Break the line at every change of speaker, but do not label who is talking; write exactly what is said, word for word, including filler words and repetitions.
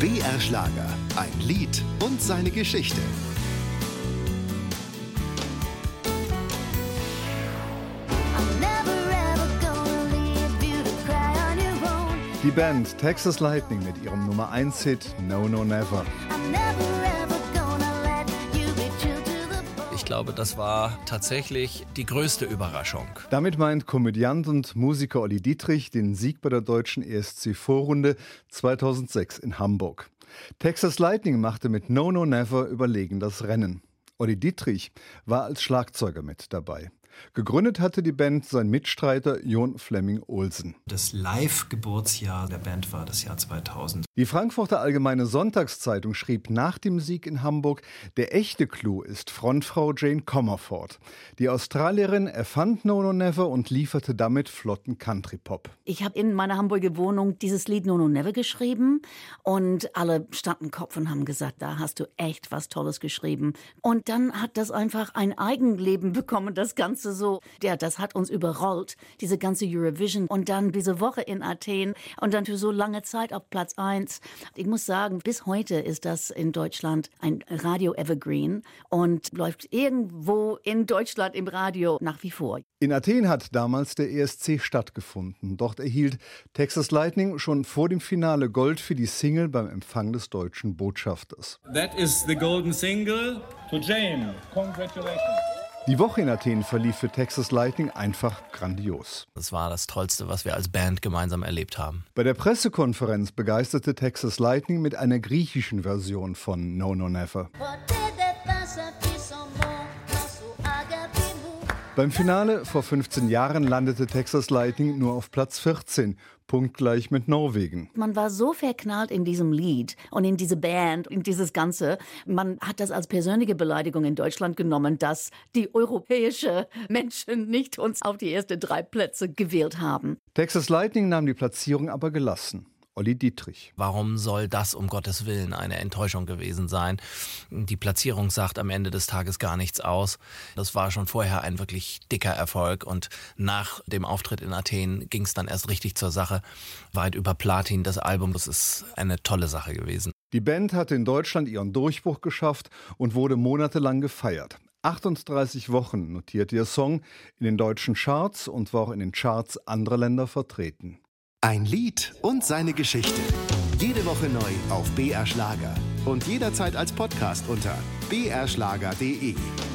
B R Schlager, ein Lied und seine Geschichte.
Die Band Texas Lightning mit ihrem Nummer eins Hit No No Never.
Ich glaube, das war tatsächlich die größte Überraschung.
Damit meint Komödiant und Musiker Olli Dietrich den Sieg bei der deutschen E S C-Vorrunde zweitausendsechs in Hamburg. Texas Lightning machte mit No No Never überlegen das Rennen. Olli Dietrich war als Schlagzeuger mit dabei. Gegründet hatte die Band sein Mitstreiter Jon Flemming Olsen.
Das Live-Geburtsjahr der Band war das Jahr zweitausend.
Die Frankfurter Allgemeine Sonntagszeitung schrieb nach dem Sieg in Hamburg, der echte Clou ist Frontfrau Jane Comerford. Die Australierin erfand No No Never und lieferte damit flotten Country-Pop.
Ich habe in meiner Hamburger Wohnung dieses Lied No No Never geschrieben und alle standen Kopf und haben gesagt, da hast du echt was Tolles geschrieben. Und dann hat das einfach ein Eigenleben bekommen, das Ganze so. Ja, das hat uns überrollt, diese ganze Eurovision. Und dann diese Woche in Athen und dann für so lange Zeit auf Platz eins. Ich muss sagen, bis heute ist das in Deutschland ein Radio-Evergreen und läuft irgendwo in Deutschland im Radio nach wie vor.
In Athen hat damals der E S C stattgefunden. Dort erhielt Texas Lightning schon vor dem Finale Gold für die Single beim Empfang des deutschen Botschafters.
That is the golden single to Jane. Congratulations.
Die Woche in Athen verlief für Texas Lightning einfach grandios.
Das war das Tollste, was wir als Band gemeinsam erlebt haben.
Bei der Pressekonferenz begeisterte Texas Lightning mit einer griechischen Version von No No Never. Beim Finale vor fünfzehn Jahren landete Texas Lightning nur auf Platz vierzehn, punktgleich mit Norwegen.
Man war so verknallt in diesem Lied und in diese Band, in dieses Ganze. Man hat das als persönliche Beleidigung in Deutschland genommen, dass die europäischen Menschen nicht uns auf die ersten drei Plätze gewählt haben.
Texas Lightning nahm die Platzierung aber gelassen. Olli Dietrich.
Warum soll das um Gottes Willen eine Enttäuschung gewesen sein? Die Platzierung sagt am Ende des Tages gar nichts aus. Das war schon vorher ein wirklich dicker Erfolg und nach dem Auftritt in Athen ging es dann erst richtig zur Sache. Weit über Platin das Album, das ist eine tolle Sache gewesen.
Die Band hatte in Deutschland ihren Durchbruch geschafft und wurde monatelang gefeiert. achtunddreißig Wochen notierte ihr Song in den deutschen Charts und war auch in den Charts anderer Länder vertreten.
Ein Lied und seine Geschichte. Jede Woche neu auf B R Schlager und jederzeit als Podcast unter b r schlager punkt d e.